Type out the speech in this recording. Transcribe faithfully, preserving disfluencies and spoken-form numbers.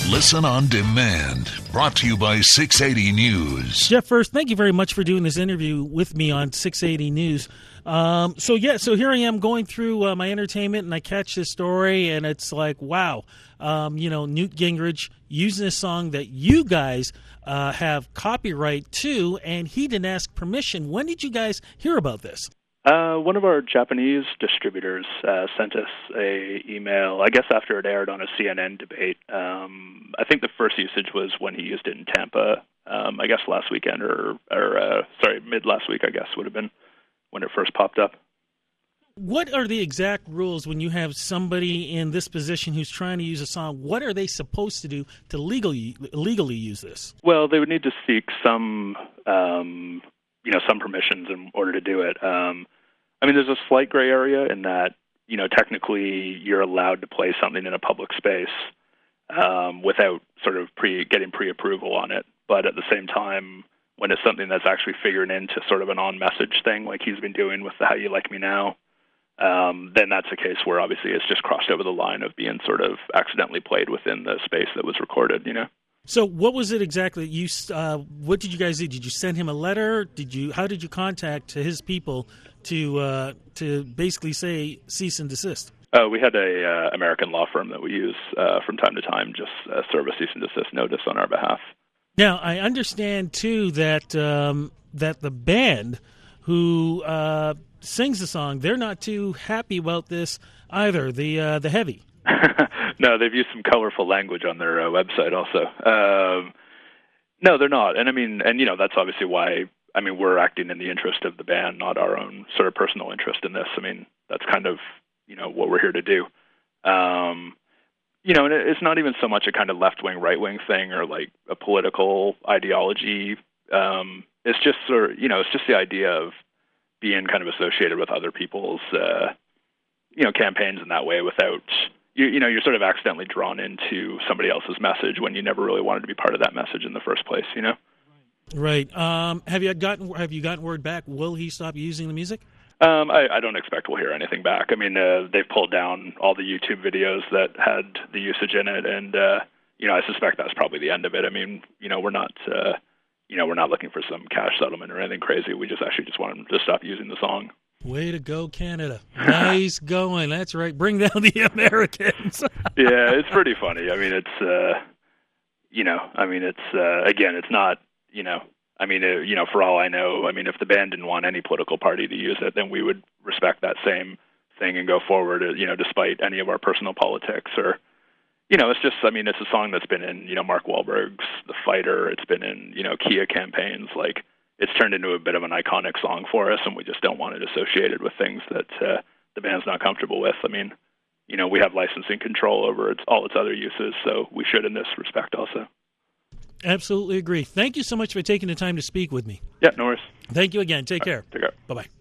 Listen on demand. Brought to you by six eighty News. Jeff, first, thank you very much for doing this interview with me on six eighty News. Um, so, yeah, so here I am going through uh, my entertainment, and I catch this story, and it's like, wow, um, you know, Newt Gingrich using a song that you guys uh, have copyright to, and he didn't ask permission. When did you guys hear about this? Uh, one of our Japanese distributors uh, sent us a email, I guess after it aired on a C N N debate. Um, I think the first usage was when he used it in Tampa, um, I guess last weekend, or, or uh, sorry, mid last week, I guess, would have been when it first popped up. What are the exact rules when you have somebody in this position who's trying to use a song? What are they supposed to do to legally legally use this? Well, they would need to seek some, um, you know, some permissions in order to do it. Um, I mean, there's a slight gray area in that, you know, technically you're allowed to play something in a public space um, without sort of pre getting pre-approval on it. But at the same time, when it's something that's actually figured into sort of an on-message thing like he's been doing with the How You Like Me Now, um, then that's a case where obviously it's just crossed over the line of being sort of accidentally played within the space that was recorded, you know? So what was it exactly? You, uh, what did you guys do? Did you send him a letter? Did you? How did you contact his people to uh, to basically say cease and desist? Uh, we had a uh, American law firm that we use uh, from time to time just uh, serve a cease and desist notice on our behalf. Now, I understand, too, that um, that the band who uh, sings the song, they're not too happy about this either, the uh, the Heavy. No, they've used some colorful language on their uh, website also. Um, no, they're not. And I mean, and, you know, that's obviously why, I mean, we're acting in the interest of the band, not our own sort of personal interest in this. I mean, that's kind of, you know, what we're here to do. Um You know, and it's not even so much a kind of left-wing, right-wing thing or like a political ideology. Um, it's just sort of, you know, it's just the idea of being kind of associated with other people's, uh, you know, campaigns in that way without, you, you know, you're sort of accidentally drawn into somebody else's message when you never really wanted to be part of that message in the first place, you know? Right. Um, have you gotten Have you gotten word back? Will he stop using the music? Um, I, I don't expect we'll hear anything back. I mean, uh, they've pulled down all the YouTube videos that had the usage in it, and uh, you know, I suspect that's probably the end of it. I mean, you know, we're not, uh, you know, we're not looking for some cash settlement or anything crazy. We just actually just want them to stop using the song. Way to go, Canada! Nice going. That's right. Bring down the Americans. Yeah, it's pretty funny. I mean, it's, uh, you know, I mean, it's uh, again, it's not, you know. I mean, uh, you know, for all I know, I mean, if the band didn't want any political party to use it, then we would respect that same thing and go forward, uh, you know, despite any of our personal politics or, you know, it's just, I mean, it's a song that's been in, you know, Mark Wahlberg's The Fighter. It's been in, you know, Kia campaigns. Like, it's turned into a bit of an iconic song for us, and we just don't want it associated with things that uh, the band's not comfortable with. I mean, you know, we have licensing control over its, all its other uses, so we should in this respect also. Absolutely agree. Thank you so much for taking the time to speak with me. Yeah, no worries. Thank you again. Take care. Take care. Bye-bye.